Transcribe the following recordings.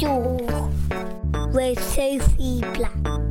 Saw with Sophie Black.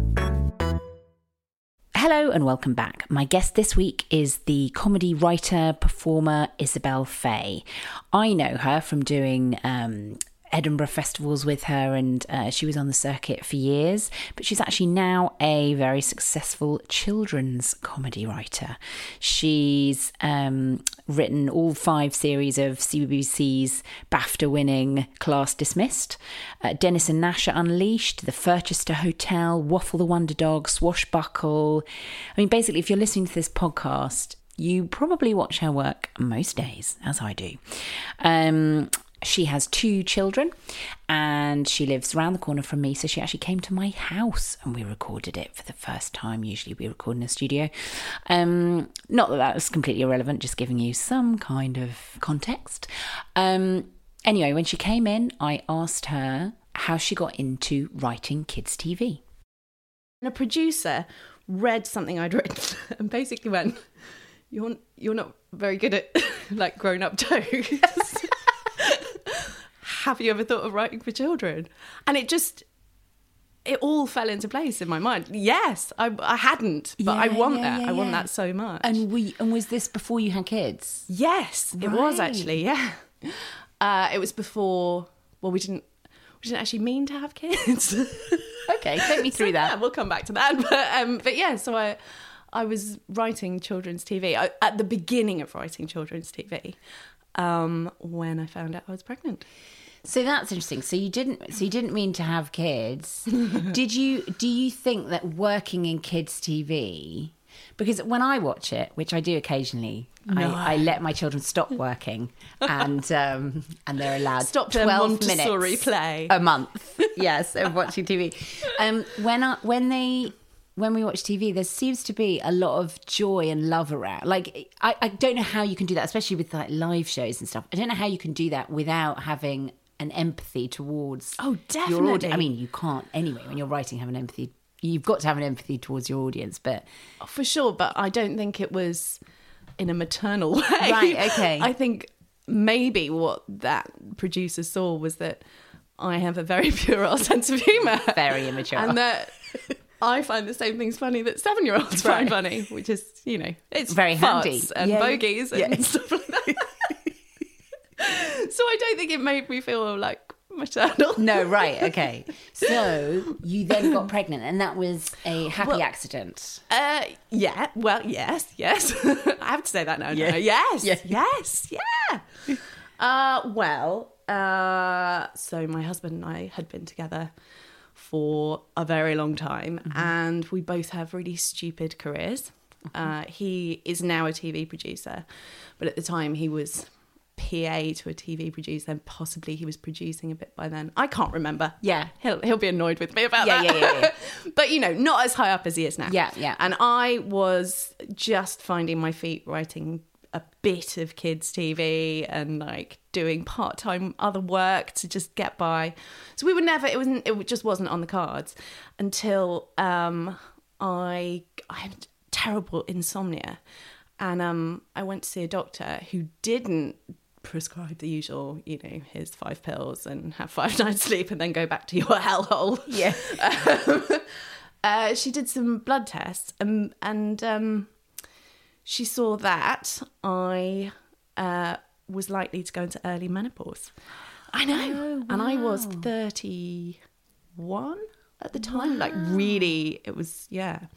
Hello and welcome back. My guest this week is the comedy writer, performer Isabel Faye. I know her from doing Edinburgh festivals with her, and she was on the circuit for years, but she's actually now a very successful children's comedy writer. She's written all 5 series of CBBC's BAFTA-winning Class Dismissed, Dennis and Nash are Unleashed, The Furchester Hotel, Waffle the Wonder Dog, Swashbuckle. I mean, basically, if you're listening to this podcast, you probably watch her work most days, as I do. She has 2 children and she lives around the corner from me. So she actually came to my house and we recorded it for the first time. Usually we record in a studio. Not that was completely irrelevant, just giving you some kind of context. Anyway, when she came in, I asked her how she got into writing kids' TV. And a producer read something I'd written and basically went, you're not very good at like grown-up jokes. Have you ever thought of writing for children? And it all fell into place in my mind. Yes, I hadn't, but I want that. I want that so much. And was this before you had kids? Yes, it was actually. Yeah, it was before. Well, we didn't actually mean to have kids. Okay, take me through that. Yeah, we'll come back to that. But yeah, so I was writing children's TV at the beginning of writing children's TV when I found out I was pregnant. So that's interesting. So you didn't mean to have kids. Do you think that working in kids' TV, because when I watch it, which I do occasionally, I let my children stop working and they're allowed stop 12 Montessori minutes play a month. Yes, of watching TV. When we watch TV, there seems to be a lot of joy and love around. Like, I don't know how you can do that, especially with like live shows and stuff. I don't know how you can do that without having an empathy towards your audience. I mean, you can't anyway. When you're writing, have an empathy. You've got to have an empathy towards your audience, but for sure. But I don't think it was in a maternal way. Right? Okay. I think maybe what that producer saw was that I have a very puerile sense of humour, very immature, and that I find the same things funny that 7-year-olds find funny, which is, it's very handy and bogies and stuff like that. So I don't think it made me feel like maternal. No, right, okay. So you then got pregnant and that was a happy accident. Yeah, well, yes. I have to say that now. Yeah. Yes, yeah. So my husband and I had been together for a very long time, and we both have really stupid careers. He is now a TV producer, but at the time he was PA to a TV producer, and possibly he was producing a bit by then. I can't remember. Yeah, he'll be annoyed with me about that. Yeah. But not as high up as he is now. Yeah. And I was just finding my feet writing a bit of kids TV and like doing part-time other work to just get by. So it just wasn't on the cards until I had terrible insomnia, and I went to see a doctor who didn't prescribe the usual, here's 5 pills and have 5 nights sleep and then go back to your hellhole. Yeah. She did some blood tests and she saw that I was likely to go into early menopause. I know. Oh, wow. And I was 31 at the time. Wow. Like really, it was,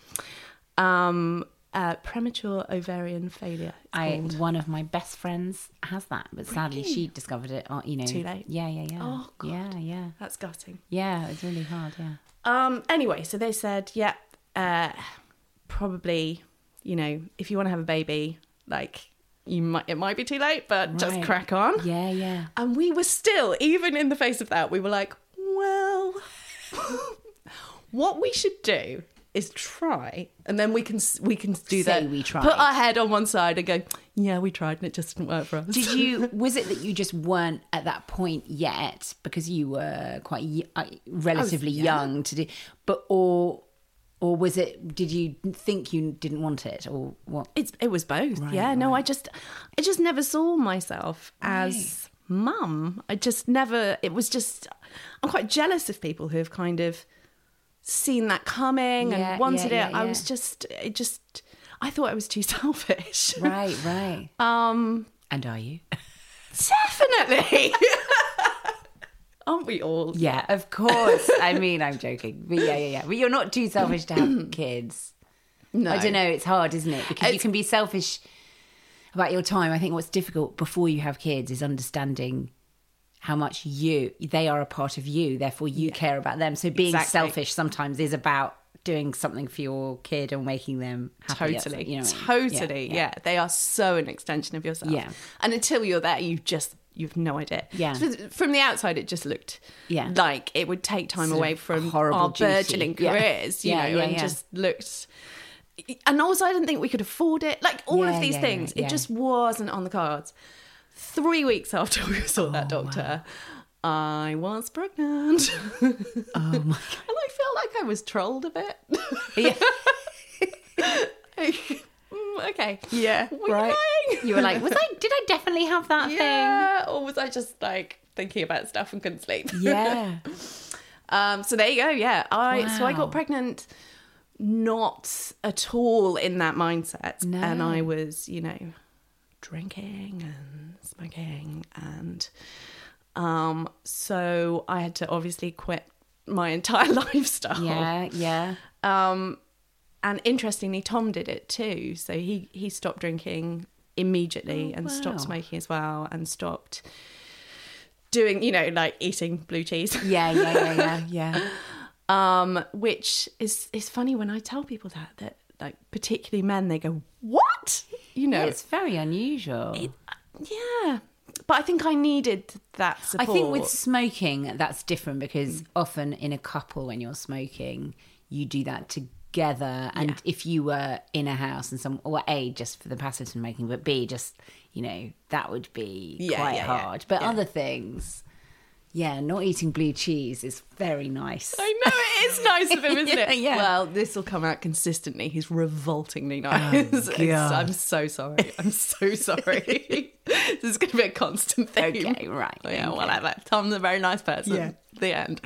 premature ovarian failure. One of my best friends has that, but sadly she discovered it, too late. Yeah. Oh God. Yeah. That's gutting. Yeah, it's really hard, yeah. Anyway, so they said, probably, if you want to have a baby, like it might be too late, but just crack on. Yeah. And we were still, even in the face of that, we were like, well, what we should do is try, and then we can do that. We tried. Put our head on one side and go, yeah, we tried, and it just didn't work for us. Was it that you just weren't at that point yet because you were quite relatively young to do, or was it? Did you think you didn't want it, or what? It was both. Right, yeah. No, I just never saw myself as mum. I just never, it was just, I'm quite jealous of people who have kind of seen that coming and wanted it. I was just, I thought I was too selfish. Right. And are you? Definitely. Aren't we all? Yeah, of course. I mean, I'm joking. But yeah. But you're not too selfish to have kids. No. I don't know. It's hard, isn't it? Because you can be selfish about your time. I think what's difficult before you have kids is understanding how much they are a part of you. Therefore, you care about them. So being selfish sometimes is about doing something for your kid or making them happy. Totally. You know what I mean? Totally. Yeah. They are so an extension of yourself. Yeah. And until you're there, you've no idea. Yeah. So from the outside, it just looked like it would take time away from our burgeoning careers, you know, and just looked. And also, I didn't think we could afford it. Like all of these things, it just wasn't on the cards. 3 weeks after we saw that doctor, I was pregnant. Oh my God. And I felt like I was trolled a bit. Okay. Yeah. Right. You were like, did I definitely have that thing? Yeah. Or was I just like thinking about stuff and couldn't sleep? Yeah. So there you go. Yeah. So I got pregnant not at all in that mindset. No. And I was, you know, drinking and smoking and so I had to obviously quit my entire lifestyle. Yeah. And interestingly, Tom did it too. So he stopped drinking immediately and stopped smoking as well and stopped doing, you know, like eating blue cheese. Yeah. Which is funny when I tell people that like particularly men, they go, "What?" You know, it's very unusual. Yeah. But I think I needed that support. I think with smoking, that's different because often in a couple, when you're smoking, you do that together. And if you were in a house and A, just for the passive smoking, but B, just, you know, that would be quite hard. But other things, not eating blue cheese is very nice. I know, it is nice of him, isn't it? Yeah. Well, this will come out consistently. He's revoltingly nice. I'm so sorry. This is going to be a constant thing. Okay, right. Yeah, whatever. Tom's a very nice person. Yeah. The end.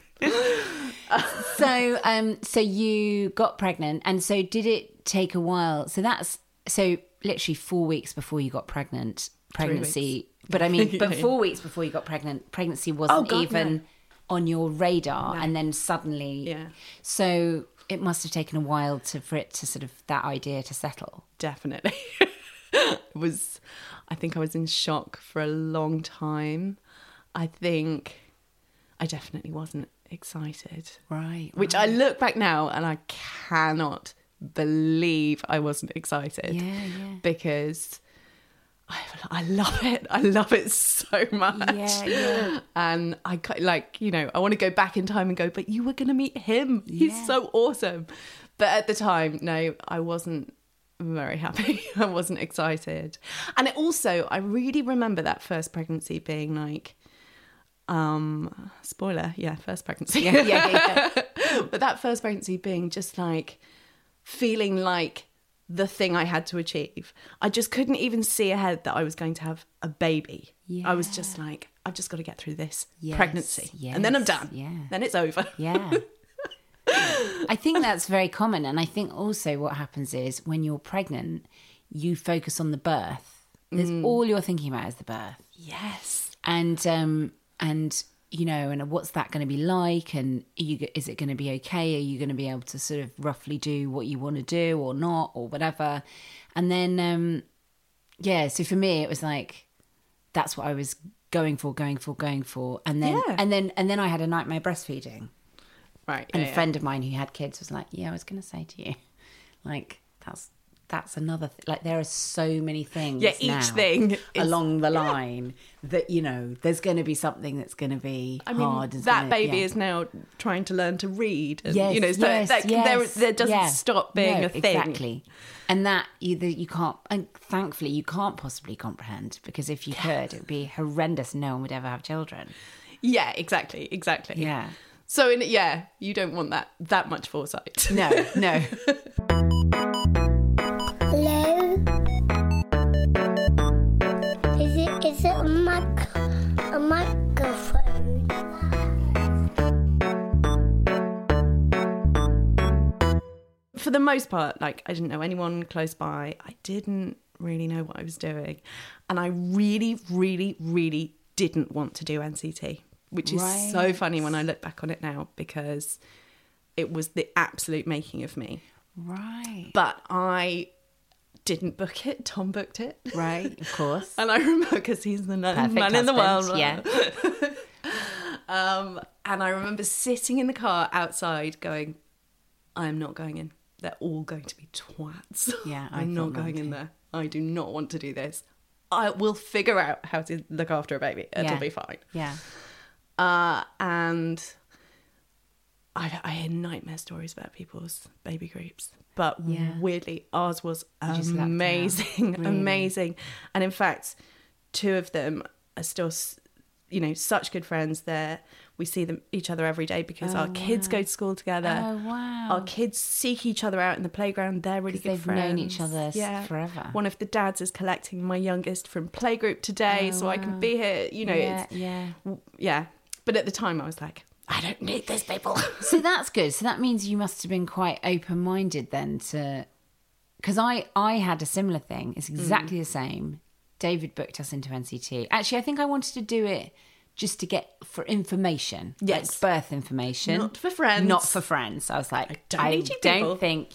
So you got pregnant, and so did it take a while? So literally 4 weeks before you got pregnant, pregnancy. But I mean, 4 weeks before you got pregnant, pregnancy wasn't on your radar, and then suddenly. Yeah. So it must have taken a while for it to sort of that idea to settle. Definitely. I think I was in shock for a long time. I think I definitely wasn't excited. Right. Which I look back now and I cannot believe I wasn't excited. Yeah. Because I love it. I love it so much. Yeah. And I want to go back in time and go, but you were going to meet him. He's so awesome. But at the time, no, I wasn't very happy. I wasn't excited. And I really remember that first pregnancy being like, spoiler, first pregnancy. Yeah. But that first pregnancy being just like feeling like the thing I had to achieve. I just couldn't even see ahead that I was going to have a baby. Yeah. I was just like, I've just got to get through this pregnancy. Yes, and then I'm done. Yeah. Then it's over. Yeah. I think that's very common. And I think also what happens is when you're pregnant, you focus on the birth. There's all you're thinking about is the birth. Yes. And you know, and what's that going to be like? And is it going to be okay? Are you going to be able to sort of roughly do what you want to do or not or whatever? And then, so for me, it was like, that's what I was going for. And then I had a nightmare breastfeeding. Right. And a friend of mine who had kids was like, I was going to say to you, like, that's another like there are so many things each thing along the line that, you know, there's going to be something that's going to be hard. That baby is now trying to learn to read and, yes, you know, so there doesn't stop being a thing. Exactly. And that you can't, and thankfully you can't possibly comprehend, because if you could, it would be horrendous. No one would ever have children. Yeah, exactly. Yeah. So you don't want that much foresight. No. Hello? Is it a the most part, like, I didn't know anyone close by. I didn't really know what I was doing. And I really, really, really didn't want to do NCT, which is so funny when I look back on it now, because it was the absolute making of me. Right. But I didn't book it. Tom booked it. Right, of course. And I remember, because he's the man in the world. Yeah. And I remember sitting in the car outside going, I'm not going in. They're all going to be twats. Yeah, I'm not going in there. I do not want to do this. I will figure out how to look after a baby. It'll be fine. Yeah. And I hear nightmare stories about people's baby groups. But weirdly, ours was amazing. Really? Amazing. And in fact, 2 of them are still, such good friends. We see each other every day, because our kids go to school together. Oh, wow. Our kids seek each other out in the playground. They're really good friends. They've known each other forever. One of the dads is collecting my youngest from playgroup today, so I can be here. Yeah. But at the time, I was like, I don't need this, people. So that's good. So that means you must have been quite open-minded then to... Because I had a similar thing. It's exactly the same. David booked us into NCT. Actually, I think I wanted to do it just to get for information. Yes. Like birth information. Not for friends. Not for friends. I was like, I don't think,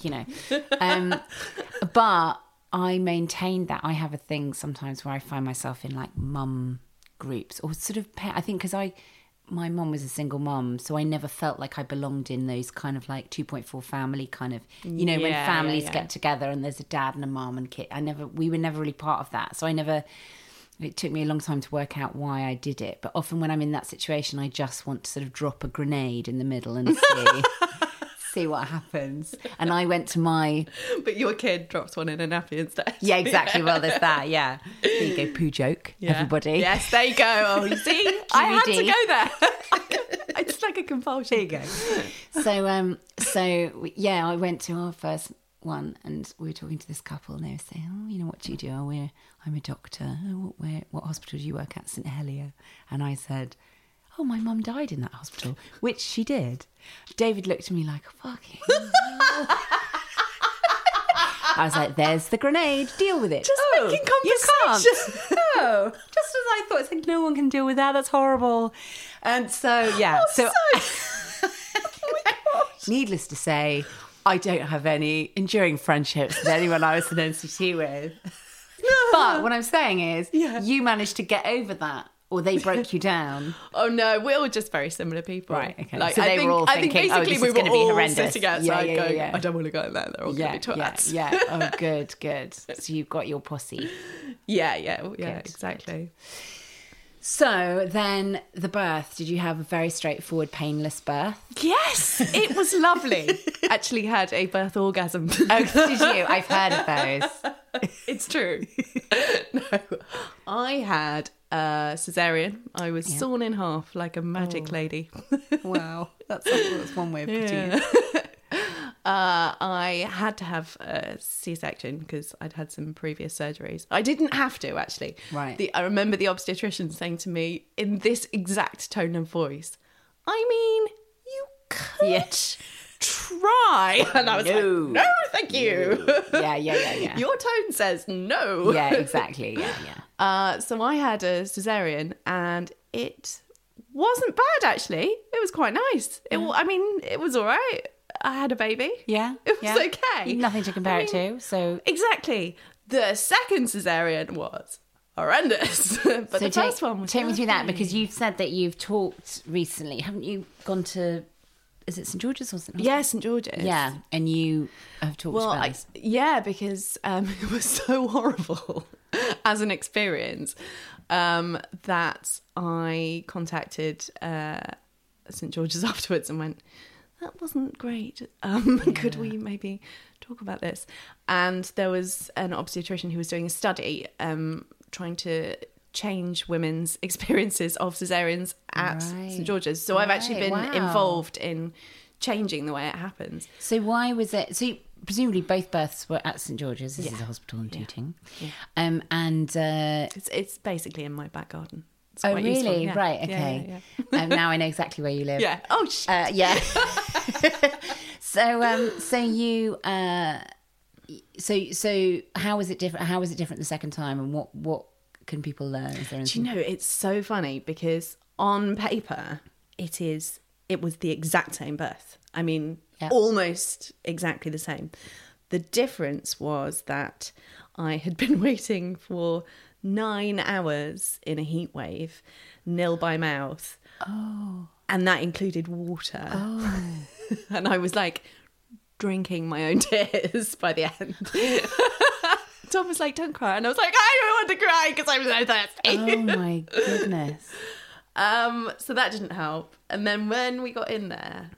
but I maintained that. I have a thing sometimes where I find myself in like mum groups, or sort of, I think because my mum was a single mum, so I never felt like I belonged in those kind of like 2.4 family kind of, when families get together and there's a dad and a mum and kid. We were never really part of that. So it took me a long time to work out why I did it. But often when I'm in that situation, I just want to sort of drop a grenade in the middle and see what happens. And I went to my... But your kid drops one in a nappy instead. Yeah, exactly. Well, there's that, yeah. There you go, poo joke, everybody. Yes, there you go. Oh, you see? I had to go there. It's like a compulsion. There you go. So I went to our first one, and we were talking to this couple, and they were saying, what do you do? I'm a doctor. Oh, what hospital do you work at? St Helier. And I said, oh, my mum died in that hospital, which she did. David looked at me like, fucking I was like, there's the grenade, deal with it. Just making conversation. No, just as I thought. It's like, no one can deal with that, that's horrible. And so, needless to say, I don't have any enduring friendships with anyone I was in NCT with. But what I'm saying is, you managed to get over that, or they broke you down. Oh no, we're all just very similar people. Right, okay. Like, so they were all thinking, this is going to be horrendous. Sitting outside going, I don't want to go in there, they're all going to be twats. Yeah. Oh, good. So you've got your posse. Yeah, exactly. So then the birth, did you have a very straightforward, painless birth? Yes, it was lovely. Actually had a birth orgasm. Oh, did you? I've heard of those. It's true. No, I had a cesarean. I was sawn in half like a magic lady. Wow, that's one way of putting it. I had to have a C-section because I'd had some previous surgeries. I didn't have to, actually. Right. I remember the obstetrician saying to me in this exact tone of voice, I mean, you could try. And I was like, no, thank you. Yeah. Your tone says no. Yeah, exactly. Yeah. So I had a cesarean, and it wasn't bad, actually. It was quite nice. It was all right. I had a baby. Yeah. It was okay. Nothing to compare it to. So exactly. The second cesarean was horrendous. But the first one was take me through that, because you've said that you've talked recently. Haven't you gone to, is it St George's or something? Yeah, St George's. Yeah. And you have talked about it. Because it was so horrible as an experience that I contacted St George's afterwards and went, that wasn't great. Could we maybe talk about this? And there was an obstetrician who was doing a study trying to change women's experiences of cesareans at St George's. So I've actually been involved in changing the way it happens. So why was it... So presumably both births were at St George's. This is a hospital in Tooting. Yeah. And... It's basically in my back garden. Oh, really? Yeah. Right, okay. Yeah. Now I know exactly where you live. Yeah. Oh, shit. Yeah. So you so how was it different? How was it different the second time, and what can people learn? Is there Do you know, it's so funny because on paper it was the exact same birth. I mean, almost exactly the same. The difference was that I had been waiting for 9 hours in a heat wave, nil by mouth. Oh. And that included water. Oh. And I was like drinking my own tears by the end. Tom was like, don't cry. And I was like, I don't want to cry because I'm so thirsty. Oh my goodness. So that didn't help. And then when we got in there,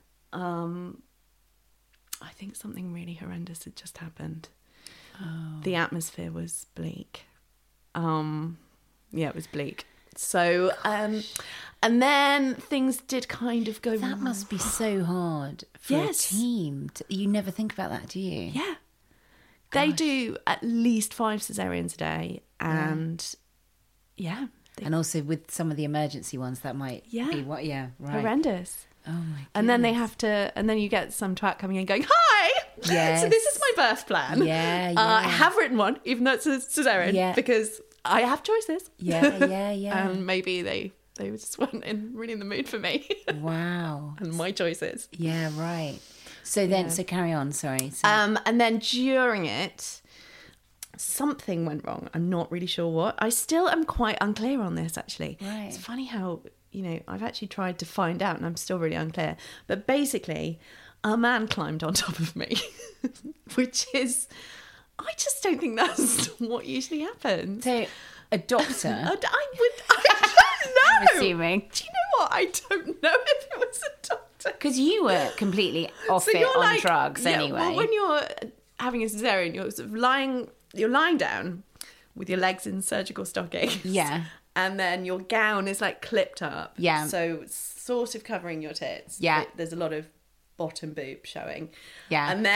I think something really horrendous had just happened. Oh. The atmosphere was bleak. It was bleak. So, and then things did kind of go wrong. That must be so hard for a team. You never think about that, do you? Yeah. They do at least 5 cesareans a day. And and also with some of the emergency ones, that might be what, right. Horrendous. Oh my goodness. And then they have to, and then you get some twat coming in going, hi! Yes. So this is my birth plan. Yeah. I have written one, even though it's a cesarean, because I have choices. Yeah. And maybe they just weren't really in the mood for me. Wow. And my choices. Yeah, right. So then, so carry on, sorry. So. And then during it, something went wrong. I'm not really sure what. I still am quite unclear on this, actually. Right. It's funny how, I've actually tried to find out and I'm still really unclear. But basically, a man climbed on top of me, which is, I just don't think that's what usually happens. So, a doctor? I don't know. I'm assuming. Do you know what? I don't know if it was a doctor. Because you were completely off it on drugs anyway. Well, when you're having a cesarean, you're sort of lying down with your legs in surgical stockings. Yeah. And then your gown is like clipped up. Yeah. So it's sort of covering your tits. Yeah. There's a lot of bottom boob showing. Yeah. And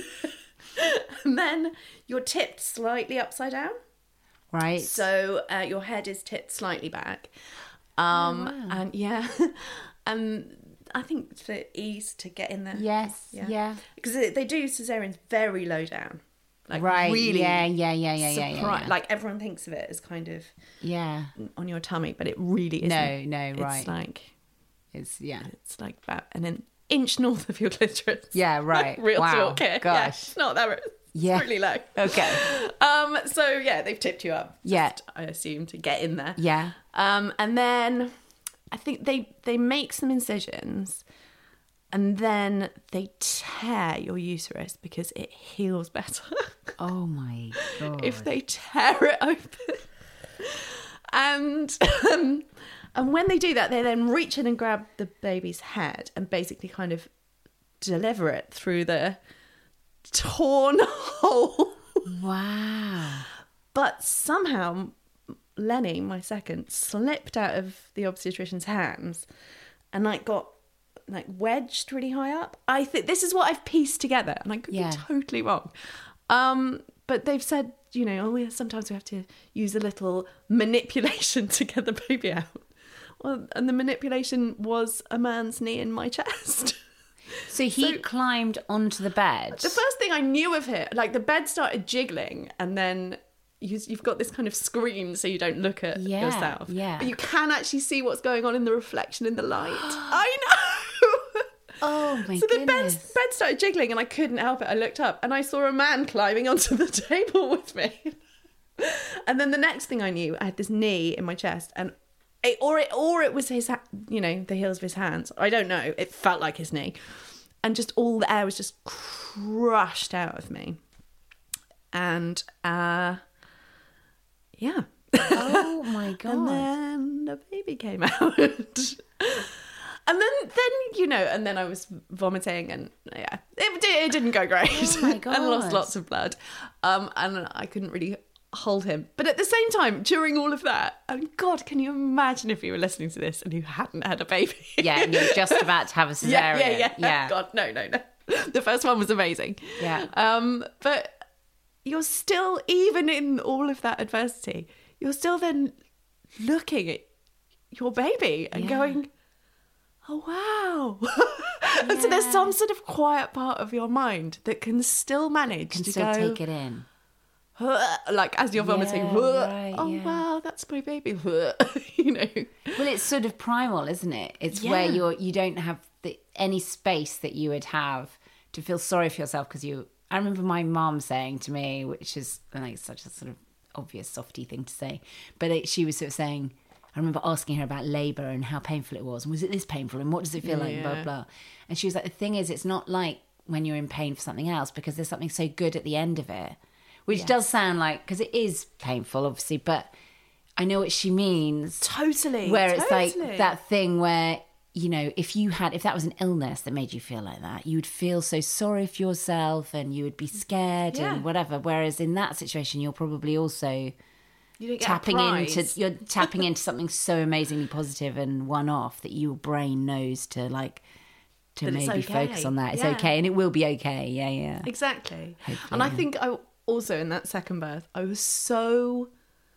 then you're tipped slightly upside down. Right. So your head is tipped slightly back. And and I think for ease to get in there. Yes. Yeah. Because they do cesareans very low down. Like right. Really. Yeah. Like everyone thinks of it as kind of on your tummy, but it really isn't. No. Right. It's like about an inch north of your clitoris. Yeah. Right. Like real talk here. Gosh. Yeah, it's not that. It's really low. Okay. So they've tipped you up. I assume to get in there. Yeah. And then I think they make some incisions. And then they tear your uterus because it heals better. Oh my God. If they tear it open. And when they do that, they then reach in and grab the baby's head and basically kind of deliver it through the torn hole. Wow. But somehow Lenny, my second, slipped out of the obstetrician's hands and got wedged really high up. I think this is what I've pieced together, and I could be totally wrong. But they've said, sometimes we have to use a little manipulation to get the baby out. Well, and the manipulation was a man's knee in my chest. So he climbed onto the bed. The first thing I knew of it, the bed started jiggling, and then you've got this kind of screen so you don't look at yourself. Yeah. But you can actually see what's going on in the reflection in the light. I know. Oh my goodness. So the bed started jiggling and I couldn't help it. I looked up and I saw a man climbing onto the table with me. And then the next thing I knew, I had this knee in my chest, and it was his, the heels of his hands. I don't know. It felt like his knee. And just all the air was just crushed out of me. And yeah. Oh my God. And then the baby came out. And then and then I was vomiting, and it didn't go great. Oh my God. I lost lots of blood. And I couldn't really hold him. But at the same time, during all of that, God, can you imagine if you were listening to this and you hadn't had a baby? Yeah, and you're just about to have a cesarean. Yeah. God, no. The first one was amazing. Yeah. But you're still, even in all of that adversity, you're still then looking at your baby and going, oh, wow. And so there's some sort of quiet part of your mind that can still manage to still go, take it in. like as you're vomiting, right, oh yeah. wow, that's my baby. You know. Well, it's sort of primal, isn't it? It's Yeah. where you don't have any space that you would have to feel sorry for yourself because I remember my mum saying to me, which is like such a sort of obvious softy thing to say, but she was sort of saying, I remember asking her about labour and how painful it was, and was it this painful, and what does it feel like, blah blah. And she was like, the thing is, it's not like when you're in pain for something else, because there's something so good at the end of it, which does sound like, because it is painful obviously, but I know what she means. Totally. Where it's like that thing where, you know, if that was an illness that made you feel like that, you would feel so sorry for yourself and you would be scared and whatever. Whereas in that situation, you're probably also tapping into something so amazingly positive and one-off that your brain knows to maybe focus on that. It's okay, and it will be okay. Yeah. Exactly. Hopefully, and I think I also, in that second birth, I was so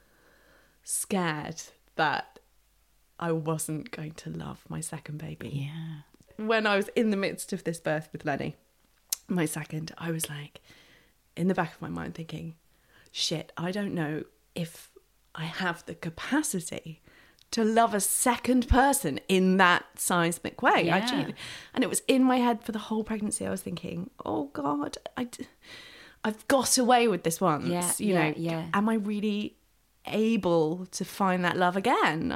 scared that I wasn't going to love my second baby. Yeah. When I was in the midst of this birth with Lenny, my second, I was like, in the back of my mind thinking, shit, I don't know if I have the capacity to love a second person in that seismic way. Yeah. And it was in my head for the whole pregnancy. I was thinking, oh God, I've got away with this once. Yeah. Am I really able to find that love again?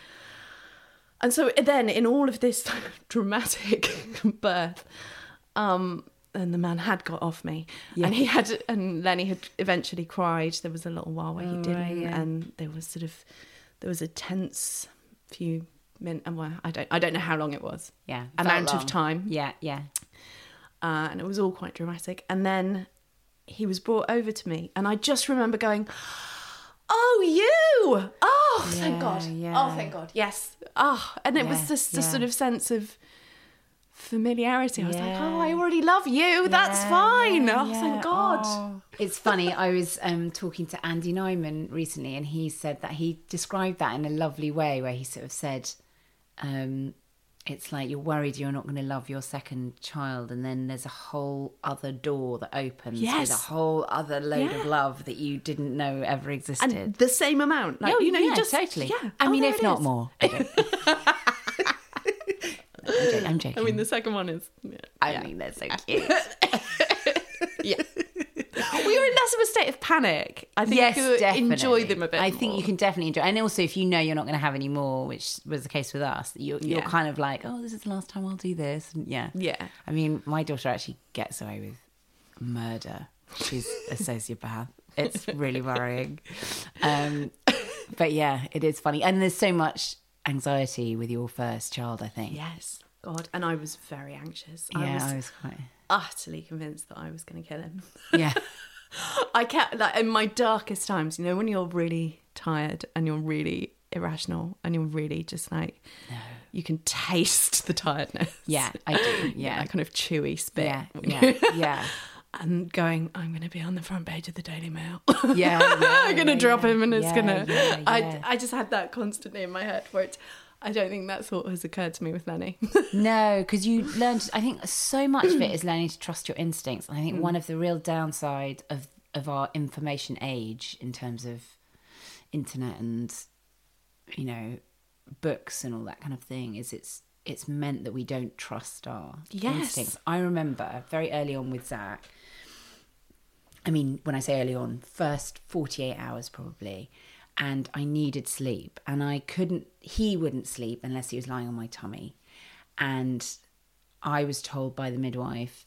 And so then in all of this dramatic birth, and the man had got off me, and Lenny had eventually cried. There was a little while where he didn't, and there was a tense few minutes. Well, I don't know how long it was. Yeah, amount of time. Yeah. And it was all quite dramatic. And then he was brought over to me, and I just remember going, "Oh, you! Oh, thank God! Yeah. Oh, thank God! Yes! Oh!" And it was just a sort of sense of familiarity. I was like, "Oh, I already love you. That's fine. Thank God." Oh. It's funny. I was talking to Andy Nyman recently, and he said that he described that in a lovely way, where he sort of said, it's like you're worried you're not going to love your second child, and then there's a whole other door that opens with a whole other load of love that you didn't know ever existed. And the same amount. Like, you just totally. Yeah. I mean, if not more. I'm joking. I mean, the second one is... Yeah. I mean, they're so cute. Yeah. We were in less of a state of panic. I think you definitely. Enjoy them a bit I more. think you can definitely enjoy. And also, if you know you're not going to have any more, which was the case with us, you're kind of like, oh, this is the last time I'll do this. And yeah. I mean, my daughter actually gets away with murder. She's a sociopath. It's really worrying. But yeah, it is funny. And there's so much anxiety with your first child, I think. Yes. God. And I was very anxious. I was quite... utterly convinced that I was going to kill him. Yeah. I kept, like, in my darkest times, you know, when you're really tired and you're really irrational and you're really just like, you can taste the tiredness. Yeah, I do. Yeah. That kind of chewy spit. Yeah. And going, I'm going to be on the front page of the Daily Mail. Yeah. I'm going to drop him and it's going to... Yeah. I just had that constantly in my head where it's... I don't think that thought has occurred to me with Lenny. No, because you learn I think so much of it is learning to trust your instincts. And I think one of the real downside of our information age in terms of internet and, you know, books and all that kind of thing is it's meant that we don't trust our instincts. I remember very early on with Zach, I mean, when I say early on, first 48 hours probably, and I needed sleep, and he wouldn't sleep unless he was lying on my tummy. And I was told by the midwife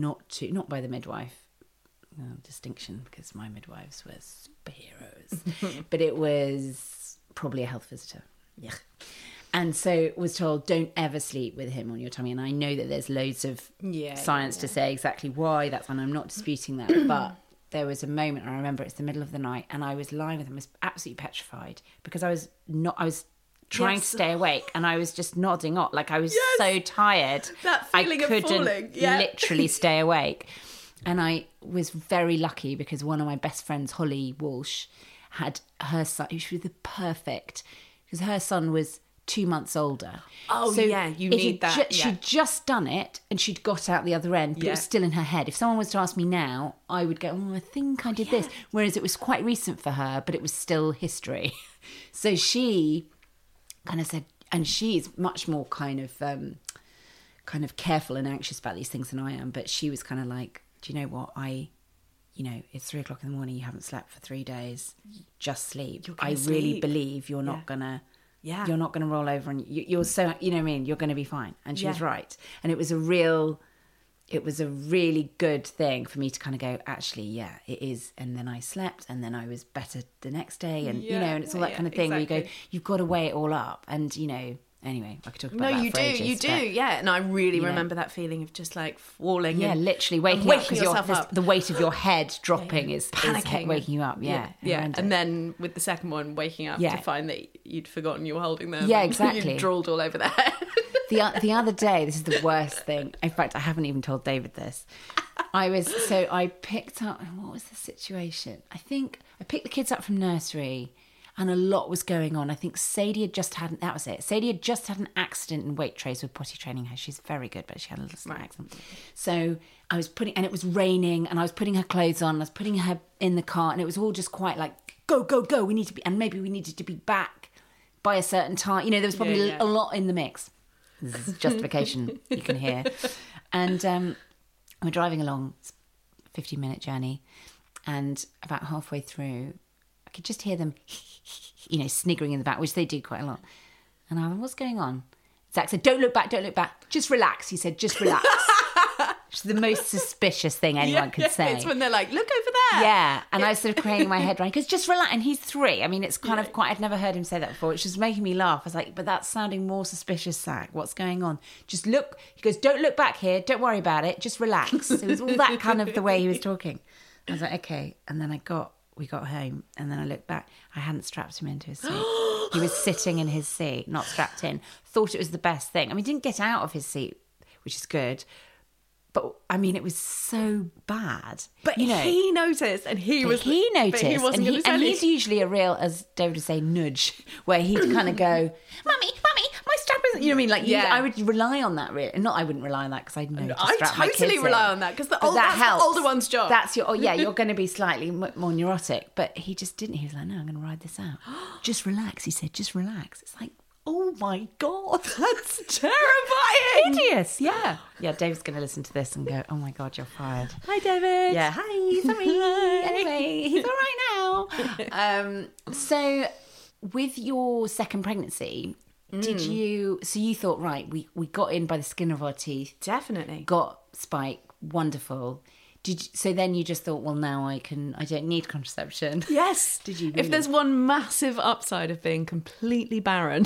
distinction, because my midwives were superheroes, but it was probably a health visitor. Yeah. And so was told, don't ever sleep with him on your tummy. And I know that there's loads of science to say exactly why that's, and I'm not disputing that, but there was a moment, I remember it's the middle of the night, and I was lying with him, I was absolutely petrified because I was trying to stay awake, and I was just nodding off, like I was so tired. That feeling I couldn't of falling. literally stay awake. And I was very lucky because one of my best friends, Holly Walsh, had her son, she was the perfect, because her son was 2 months older. Oh, yeah, you need that. She'd just done it and she'd got out the other end, but it was still in her head. If someone was to ask me now, I would go, I think I did this. Whereas it was quite recent for her, but it was still history. So she kind of said, and she's much more kind of careful and anxious about these things than I am, but she was kind of like, do you know what? It's 3 o'clock in the morning, you haven't slept for 3 days, just sleep. I really believe you're not gonna you're not gonna roll over, and you're so, you know what I mean, you're gonna be fine. And she was right. And it was a really good thing for me to kind of go, actually, it is. And then I slept, and then I was better the next day, and and it's all that kind of thing where you go, you've got to weigh it all up. And anyway, I could talk about that for ages. You do, and I really remember that feeling of just like falling. Yeah, literally waking up because the weight of your head dropping is panicking, waking you up. Yeah. And then with the second one, waking up to find that you'd forgotten you were holding them. Yeah, exactly. You drooled all over their head. The other day, this is the worst thing. In fact, I haven't even told David this. I picked up, what was the situation? I think I picked the kids up from nursery, and a lot was going on. I think Sadie had just had, that was it. Sadie had just had an accident in Waitrose with potty training her. She's very good, but she had a little slight accident. So I was and it was raining, and I was putting her clothes on, I was putting her in the car, and it was all just quite like, go, go, go. We need to be, and maybe we needed to be back by a certain time. There was probably a lot in the mix. This is justification you can hear. And we're driving along, it's a 15-minute journey, and about halfway through, I could just hear them, sniggering in the back, which they do quite a lot. And I went, what's going on? Zach said, don't look back, just relax. He said, just relax. Which is the most suspicious thing anyone could say. It's when they're like, look over there. Yeah. And I was sort of craning my head around, because just relax. And he's 3. I mean, it's kind of quite, I'd never heard him say that before, which was making me laugh. I was like, but that's sounding more suspicious, Zach. What's going on? Just look. He goes, don't look back here. Don't worry about it. Just relax. It was all that kind of the way he was talking. I was like, okay. And then we got home, and then I looked back. I hadn't strapped him into his seat. He was sitting in his seat, not strapped in. Thought it was the best thing. I mean, he didn't get out of his seat, which is good. But, I mean, it was so bad. But he noticed, and he noticed. But he wasn't going to tell and you. he's usually a real, as David would say, nudge, where he'd kind of go, Mummy, my strap isn't... You know what I mean? Like, I would rely on that, really. Not I wouldn't rely on that, because I know to strap my kids in. I totally rely on that, because that's the older one's job. That's you're going to be slightly more neurotic. But he just didn't. He was like, no, I'm going to ride this out. Just relax, he said, just relax. It's like, oh my God, that's terrifying. Hideous, yeah. Yeah, David's going to listen to this and go, oh my God, you're fired. Hi, David. Yeah, hi, sorry. Anyway, he's all right now. So with your second pregnancy, did you, so you thought, right, we got in by the skin of our teeth. Definitely. Got Spike, wonderful. So then you just thought, well, now I don't need contraception. Yes. Did you really? If there's one massive upside of being completely barren,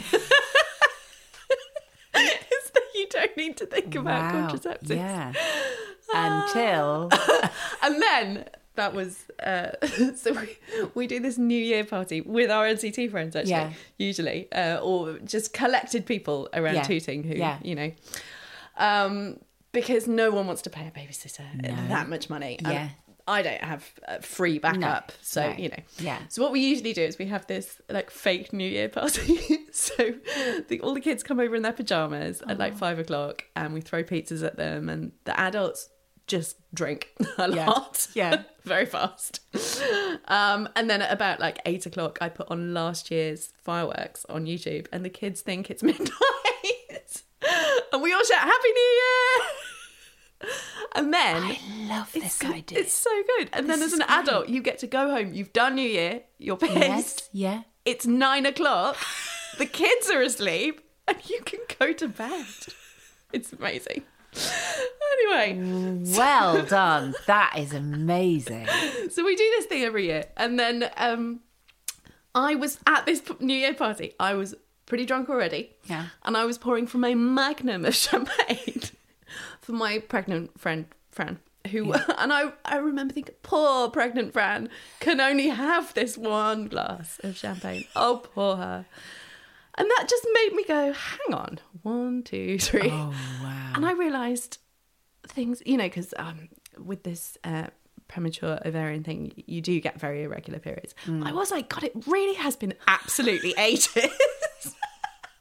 it's that you don't need to think about contraceptives. Yeah. Until. And then that was, so we do this New Year party with our NCT friends, actually, usually, or just collected people around Tooting who, because no one wants to pay a babysitter that much money. Yeah. I don't have free backup. Yeah. So what we usually do is we have this like fake New Year party. So all the kids come over in their pajamas at like 5 o'clock, and we throw pizzas at them, and the adults just drink a lot. Yeah. Very fast. And then at about like 8 o'clock, I put on last year's fireworks on YouTube, and the kids think it's midnight. And we all shout, Happy New Year! And then... I love this idea. It's so good. And then as an adult, you get to go home. You've done New Year. You're pissed. Yes, yeah. It's 9 o'clock. The kids are asleep. And you can go to bed. It's amazing. Anyway. Well done. That is amazing. So we do this thing every year. And then I was at this New Year party. I was pretty drunk already. Yeah. And I was pouring from a magnum of champagne for my pregnant friend, Fran, who, and I remember thinking, poor pregnant Fran can only have this one glass of champagne. Oh, poor her. And that just made me go, hang on, 1, 2, 3. Oh, wow. And I realised things, because with this premature ovarian thing, you do get very irregular periods. I was like, God, it really has been absolutely ages.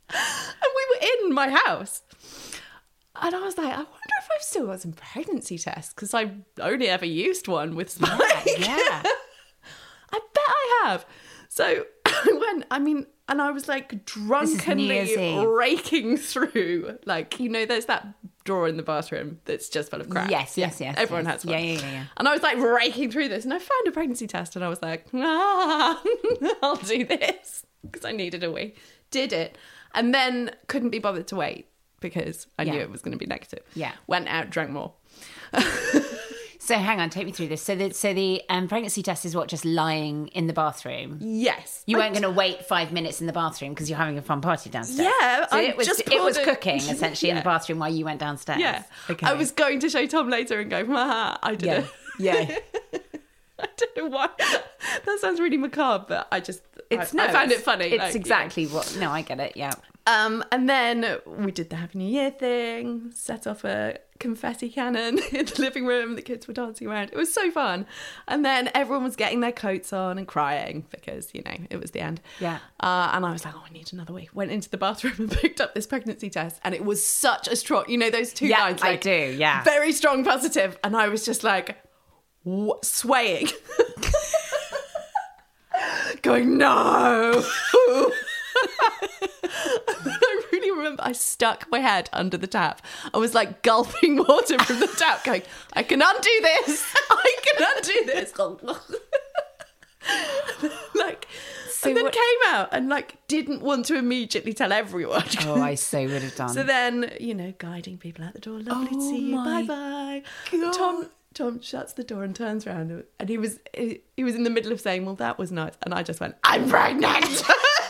And we were in my house. And I was like, I wonder if I've still got some pregnancy tests, because I only ever used one with Spike. Yeah. I bet I have. So I went, and I was like drunkenly raking through, like, there's that drawer in the bathroom that's just full of crap. Yes. Everyone has one. Yeah. And I was like raking through this, and I found a pregnancy test, and I was like, I'll do this, because I needed a wee. Did it. And then couldn't be bothered to wait, because I knew it was going to be negative. Yeah. Went out, drank more. So hang on, take me through this. So the pregnancy test is what, just lying in the bathroom? Yes. You weren't going to wait 5 minutes in the bathroom because you're having a fun party downstairs. Yeah. So it was cooking essentially in the bathroom while you went downstairs. Yeah. Okay. I was going to show Tom later and go, I did it. Yeah. I don't know why. That sounds really macabre, but I found it funny. It's exactly what. No, I get it. Yeah. And then we did the Happy New Year thing, set off a confetti cannon in the living room. The kids were dancing around. It was so fun. And then everyone was getting their coats on and crying because, it was the end. Yeah. And I was like, I need another week. Went into the bathroom and picked up this pregnancy test. And it was such a strong, those two lines. I do, yeah. Very strong positive. And I was just like, swaying. Going, no. I really remember I stuck my head under the tap. I was like gulping water from the tap, going, I can undo this. I can undo this. And then came out and didn't want to immediately tell everyone. Oh, I so would have done. So then, guiding people out the door. Lovely to see you. Bye-bye. Tom shuts the door and turns around, and he was in the middle of saying, well, that was nice. And I just went, I'm pregnant.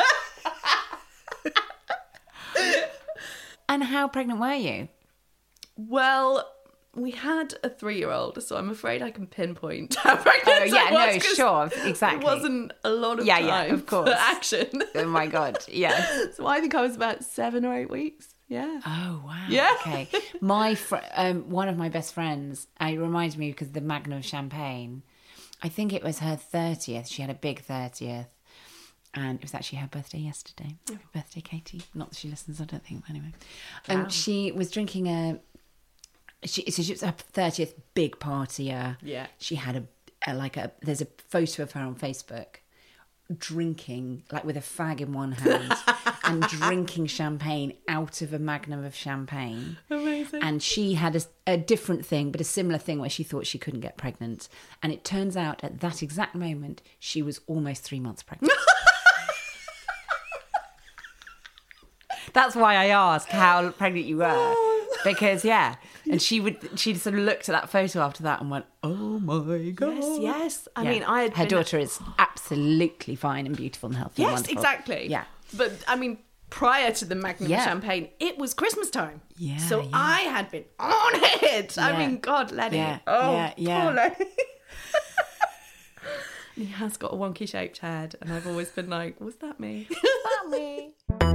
And how pregnant were you? Well, we had a 3-year-old, so I'm afraid I can pinpoint how pregnant I was. Sure, exactly. It wasn't a lot of time of course. for action. Oh my God, yeah. So I think I was about 7 or 8 weeks. Yeah. Oh, wow. Yeah. Okay. One of my best friends, it reminds me because the Magnum of Champagne, I think it was her 30th. She had a big 30th. And it was actually her birthday yesterday. Happy birthday, Katie. Not that she listens, I don't think. Anyway. Wow. She was drinking she was her 30th big party. Yeah. She had there's a photo of her on Facebook drinking, with a fag in one hand and drinking champagne out of a Magnum of Champagne. Amazing. And she had a different thing, but a similar thing where she thought she couldn't get pregnant. And it turns out at that exact moment, she was almost 3 months pregnant. That's why I asked how pregnant you were. Because, and she sort of looked at that photo after that and went, oh my God. Yes. I mean, her daughter is absolutely fine and beautiful and healthy. Yes, and wonderful. exactly. Yeah. But, I mean, prior to the Magnum of Champagne, it was Christmas time. Yeah. So I had been on it. I mean, God, Lenny. Yeah. Poor Lenny. He has got a wonky shaped head, and I've always been like, was that me? Was that me?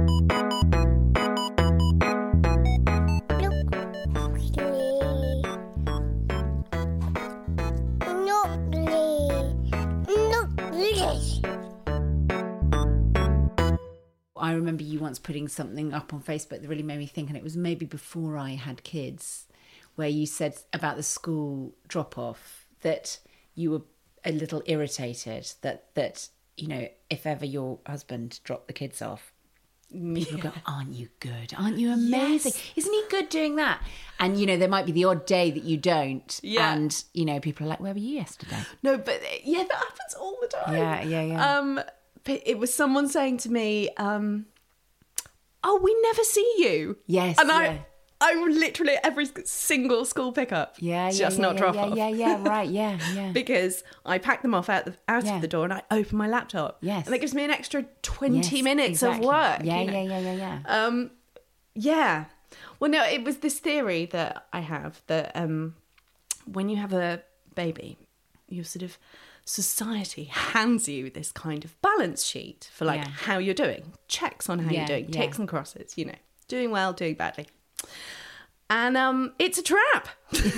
I remember you once putting something up on Facebook that really made me think, and it was maybe before I had kids, where you said about the school drop-off that you were a little irritated that if ever your husband dropped the kids off, people go, aren't you good? Aren't you amazing? Yes. Isn't he good doing that? And, there might be the odd day that you don't. Yeah. And, people are like, where were you yesterday? No, but that happens all the time. Yeah. It was someone saying to me, oh, we never see you. Yes. And I literally every single school pickup. Not drop off. Yeah, right, yeah. Because I pack them off out of the door and I open my laptop. Yes. And that gives me an extra 20 minutes of work. Yeah. Yeah. Well, no, it was this theory that I have that when you have a baby, you sort of society hands you this kind of balance sheet for how you're doing, checks on how you're doing, ticks and crosses, doing well, doing badly. And it's a trap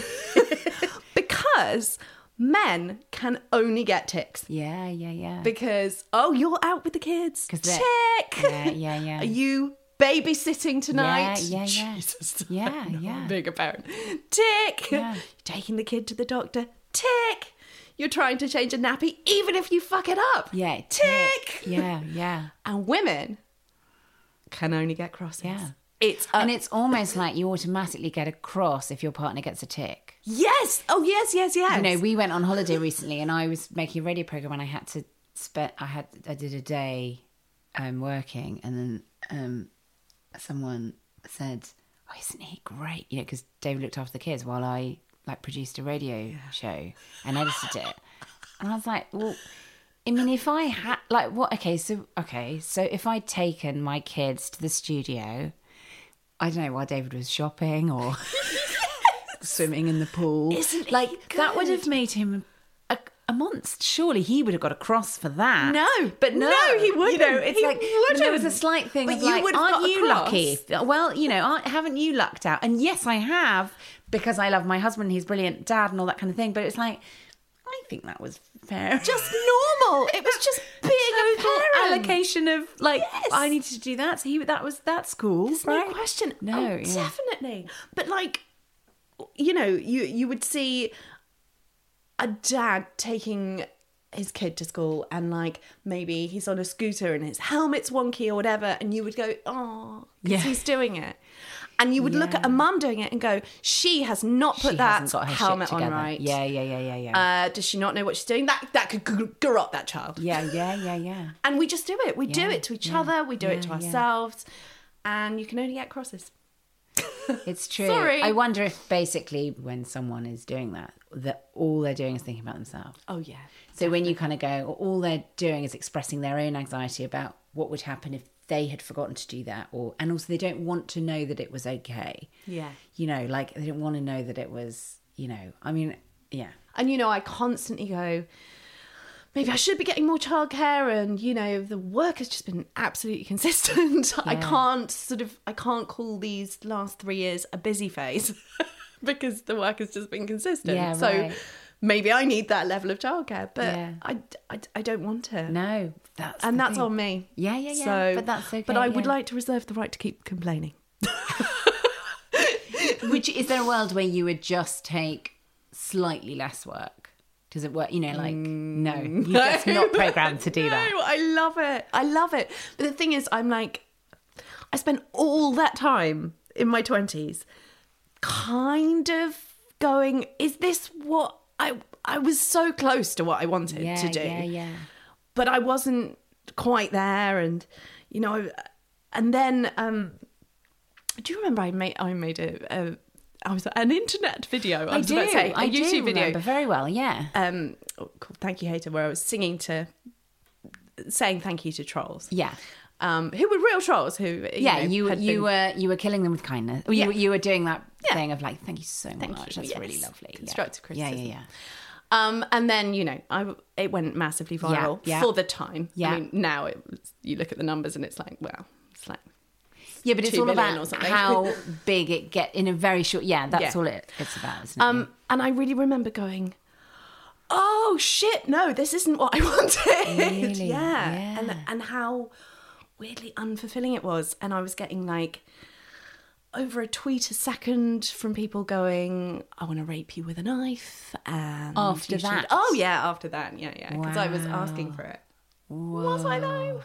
because men can only get ticks. Yeah. Because, you're out with the kids. Tick. Yeah. Are you babysitting tonight. Yeah. Jesus. Yeah. Being a parent. Tick. Yeah. You're taking the kid to the doctor. Tick. You're trying to change a nappy, even if you fuck it up. Yeah. Tick. Yeah. And women can only get crosses. Yeah. And it's almost like you automatically get a cross if your partner gets a tick. yes. Oh, yes. You know, we went on holiday recently and I was making a radio program and I had to I did a day working, and then someone said, "Oh, isn't he great?" You know, because David looked after the kids while I produced a radio show and edited it. And I was like, well, I mean, if I had so if I'd taken my kids to the studio, I don't know, while David was shopping or swimming in the pool, Isn't like he that would good? have made him a monster. Surely he would have got a cross for that. No, but no, he wouldn't. You know, it's He like there was a wouldn't. slight thing But of you like, would have aren't got a you cross. lucky? Well, you know, haven't you lucked out? And yes, I have, because I love my husband. He's a brilliant dad and all that kind of thing. But it's like, I think that was fair. Just normal. It was just being a total parent. allocation of like, Yes. I needed to do that. So that's cool. There's right? no question. No, Oh, yeah. definitely. But like, you know, you would see a dad taking his kid to school and like maybe he's on a scooter and his helmet's wonky or whatever, and you would go, oh, because Yeah. he's doing it. And you would look at a mum doing it and go, she has not put She that hasn't got her helmet shit on together. right. Yeah. Does she not know what she's doing? That could garrot that child. Yeah. And we just do it. We do Yeah, it to each yeah, other. We do it to yeah, yeah. ourselves. And you can only get crosses. It's true. Sorry. I wonder if basically when someone is doing that all they're doing is thinking about themselves. Oh, yeah. So when you kind of go, all they're doing is expressing their own anxiety about what would happen if they had forgotten to do that, and also they don't want to know that it was okay. Yeah. You know, like they don't want to know that it was, you know, I mean, yeah. And, you know, I constantly go, maybe I should be getting more childcare, and, you know, the work has just been absolutely consistent. I can't call these last 3 years a busy phase because the work has just been consistent. Yeah, so right. maybe I need that level of childcare, but Yeah. I don't want it. No, that's on me. Yeah. So, But that's okay. But I would yeah. like to reserve the right to keep complaining. Which is there a world where you would just take slightly less work? Does it work? You know, like no, you're just not programmed to do that. No, I love it. But the thing is, I'm like, I spent all that time in my 20s kind of going, is this what I was so close to what I wanted to do. Yeah. But I wasn't quite there, and you know, and then do you remember I made I was an internet video. I was about to say, a YouTube video. Remember very well. Yeah. Called Thank You Hater, where I was saying thank you to trolls. Yeah. Who were real trolls? Who You were killing them with kindness. Or you were doing that thing of like, thank you so much. you. That's Yes. really lovely. Constructive criticism. Yeah. And then, you know, it went massively viral Yeah. for the time. Yeah. I mean, now you look at the numbers and it's like, well, it's like Yeah, but it's 2 all billion or about something. how big it get in a very short. Yeah, that's all it's about, isn't it? And I really remember going, oh shit, no, this isn't what I wanted. Really? Yeah. Yeah. And how weirdly unfulfilling it was. And I was getting like over a tweet a second from people going, I want to rape you with a knife. And After you should- that? Oh yeah, after that. Yeah. Because I was Wow. asking for it. Was I though?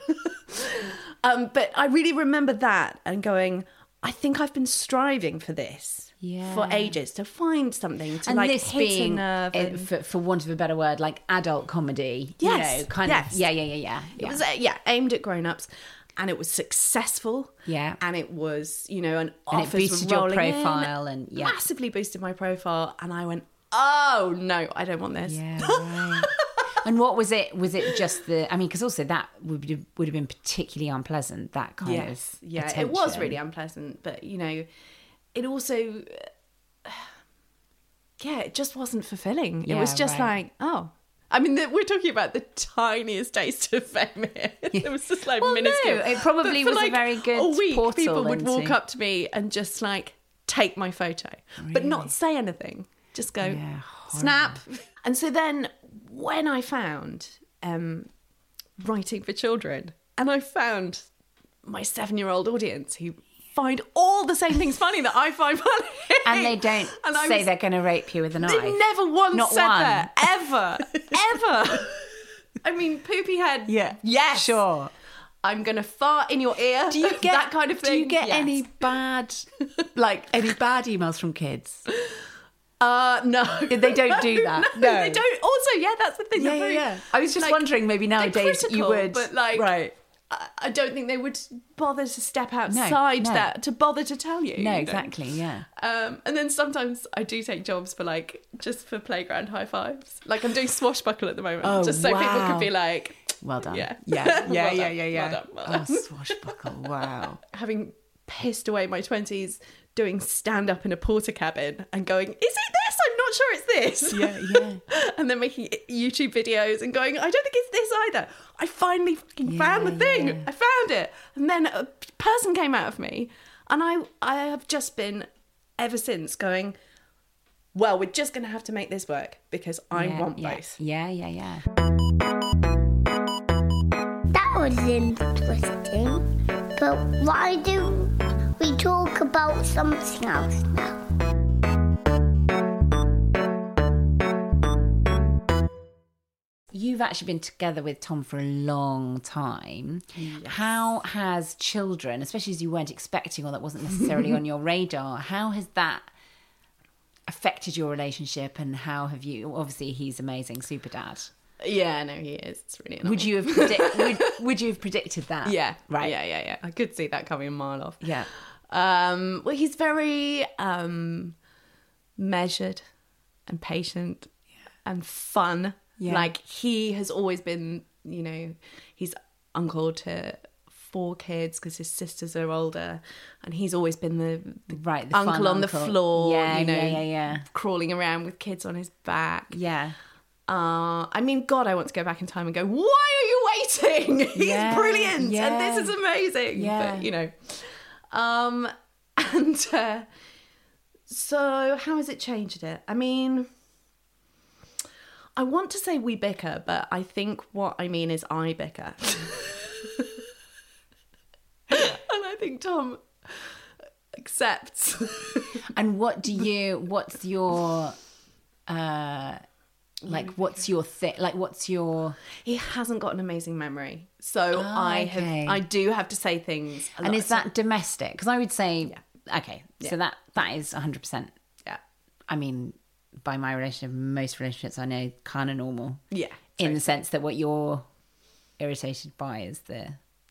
But I really remember that and going, I think I've been striving for this for ages, to find something to And like this hit being, a nerve. And... for want of a better word, like adult comedy. Yes, You know, kind yes. of. Yeah. It was aimed at grown-ups, and it was successful. Yeah. And it was, you know, And it offers boosted were your rolling profile in, and yeah. massively boosted my profile. And I went, oh no, I don't want this. Yeah, right. And what was it? Was it just the? I mean, because also that would have been particularly unpleasant. That kind of it was attention. really unpleasant. But you know, it also, it just wasn't fulfilling. It was just right. like, oh. I mean, we're talking about the tiniest taste of fame here. It was just like Well, minuscule. no, it probably But for was a very good a week, portal people would walk into- up to me and just like take my photo, but not say anything. Just go, Yeah, snap. And so then when I found writing for children, and I found my 7-year-old audience who find all the same things funny that I find funny. And they don't say they're going to rape you with a knife. They never once Not said one. that. Ever. I mean, poopy head. Yeah. Yes. Sure. I'm going to fart in your ear. Do you get that kind of thing? Do you get Yes. any bad emails from kids? No. They don't do that. No. They don't. Also, yeah, that's the thing. Yeah, They're very, yeah. I was just like, wondering, maybe nowadays you critical, would. but like, right. I don't think they would bother to step outside no. that to bother to tell you. No, you know? exactly, yeah. And then sometimes I do take jobs for like just for playground high fives. Like I'm doing Swashbuckle at the moment, just so people can be like, well done. Yeah. Yeah. Well done. Oh, Swashbuckle, wow. Having pissed away my 20s doing stand-up in a porter cabin and going, is it this? I'm not sure it's this. Yeah. And then making YouTube videos and going, I don't think it's this either. I finally fucking found the thing. yeah. I found it. And then a person came out of me and I have just been ever since going, well, we're just going to have to make this work because I want both. Yeah. That was interesting. But why do we talk about something else now? You've actually been together with Tom for a long time. Yes. How has children, especially as you weren't expecting or that wasn't necessarily on your radar, how has that affected your relationship, and how have you, obviously he's amazing, super dad. Yeah, no, he is. It's really annoying. Would you have predicted that? Yeah. Right. Yeah. I could see that coming a mile off. Yeah. Well, he's very measured and patient and fun. Yeah. Like he has always been, he's uncle to 4 kids because his sisters are older, and he's always been the uncle fun on the floor, yeah. crawling around with kids on his back. Yeah. I mean, God, I want to go back in time and go, why are you waiting? He's Yeah, brilliant. yeah. And this is amazing. Yeah. But, so how has it changed it? I mean, I want to say we bicker, but I think what I mean is I bicker. And I think Tom accepts. And what's your what's your He hasn't got an amazing memory, so okay. I do have to say things a lot. And is that domestic? Because I would say, okay, so Yeah. that is 100%. Yeah. I mean, by my relationship, most relationships I know kind of normal. Yeah. In the sense that what you're irritated by is the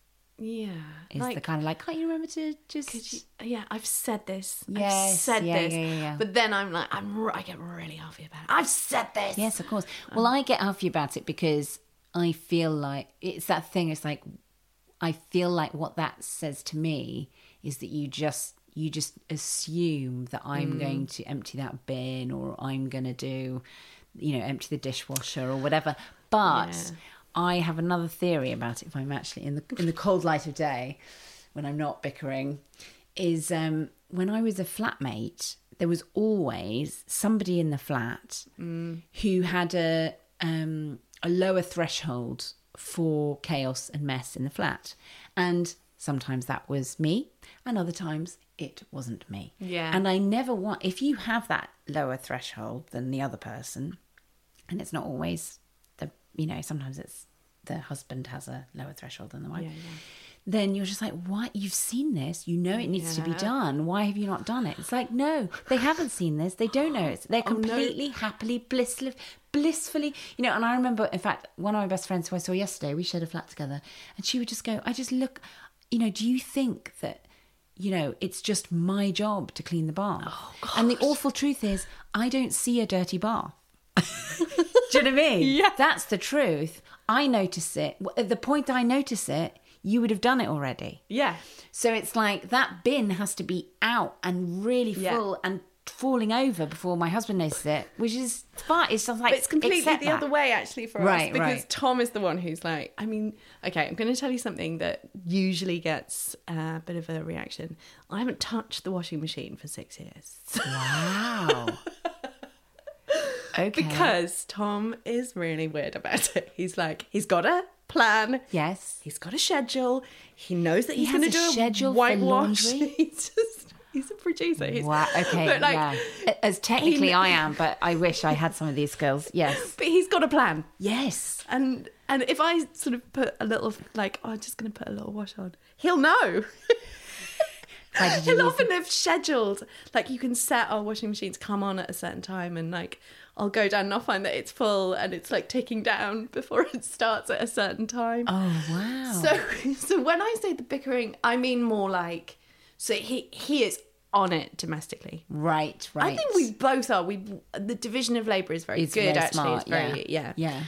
kind of like, can't you remember to just... I've said this. Yes, I've said yeah, this. yeah. But then I'm like, I get really huffy about it. I've said this. Yes, of course. Well, I get huffy about it because I feel like it's that thing. It's like, I feel like what that says to me is that you just assume that I'm going to empty that bin, or I'm going to do, empty the dishwasher or whatever. But I have another theory about it. If I'm actually in the cold light of day, when I'm not bickering, is when I was a flatmate, there was always somebody in the flat who had a lower threshold for chaos and mess in the flat, and sometimes that was me, and other times it wasn't me. Yeah. And I never want, if you have that lower threshold than the other person, and it's not always sometimes it's the husband has a lower threshold than the wife, then you're just like, what? You've seen this, it needs to be done. Why have you not done it? It's like, no, they haven't seen this. They don't know it. They're completely happily, blissfully, and I remember, in fact, one of my best friends who I saw yesterday, we shared a flat together, and she would just go, I just look, do you think that, it's just my job to clean the bar? Oh, and the awful truth is, I don't see a dirty bar. Do you know what I mean? Yeah. That's the truth. I notice it. At the point I notice it, you would have done it already. Yeah. So it's like that bin has to be out and really full and falling over before my husband notices it, which is fine. It's just like, But it's completely the other way, actually, for us. Because Tom is the one who's like, I mean, okay, I'm going to tell you something that usually gets a bit of a reaction. I haven't touched the washing machine for 6 years. Wow. Okay. Because Tom is really weird about it. He's like, he's got to plan. Yes. He's got a schedule. He knows that he's has going to a do a schedule for whitewash. laundry? He's a producer. Wow. Okay. But, like, yeah. As technically I am, but I wish I had some of these skills. Yes. But he's got a plan. Yes. And if I sort of put a little, like, oh, I'm just going to put a little wash on, he'll know. He'll often have scheduled, like, you can set our washing machine to come on at a certain time, and like I'll go down and I'll find that it's full and it's like ticking down before it starts at a certain time. Oh, wow. So when I say the bickering, I mean more like, so he is on it domestically. Right. I think we both are. The division of labour is very It's good, very actually. smart, It's very, yeah.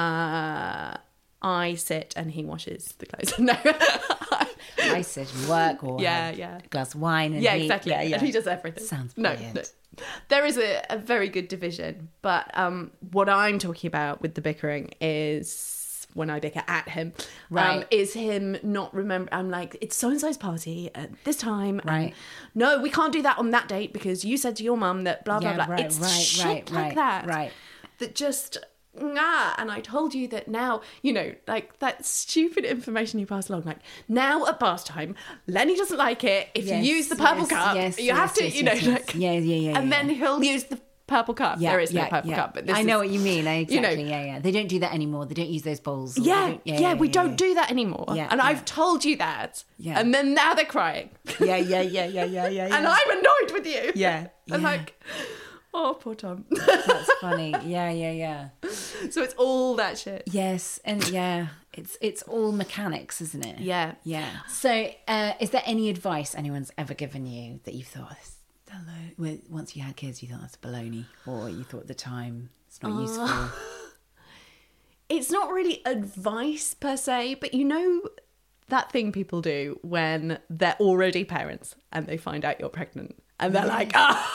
I sit and he washes the clothes. No. I sit and work or have a glass of wine. And exactly. And he does everything. Sounds No. brilliant. There is a very good division. But what I'm talking about with the bickering is when I bicker at him, Right. is him not remember. I'm like, it's so-and-so's party at this time. Right. And no, we can't do that on that date because you said to your mum that blah, blah, Yeah, blah. right, It's right, shit right, like right, that. right. That just... and I told you that now, you know, like that stupid information you pass along, like now at bath time, Lenny doesn't like it if Yes, you use the purple yes, cup. yes, You have yes, to, yes, you know, yes, yes. like Yeah. and then he'll use the purple cup. There is no purple cup, but this I know is, what you mean. Exactly. you know, yeah. They don't do that anymore. They don't use those bowls. Or Yeah, we don't yeah. do that anymore. Yeah, and yeah. I've told you that. Yeah. And then now they're crying. Yeah. And I'm annoyed with you. Yeah. I'm yeah. like, oh, poor Tom. That's funny. Yeah. So it's all that shit. Yes, and yeah, it's all mechanics, isn't it? Yeah. So, is there any advice anyone's ever given you that you thought, once you had kids, you thought that's baloney, or you thought at the time it's not useful? It's not really advice per se, but you know that thing people do when they're already parents and they find out you're pregnant. And they're like,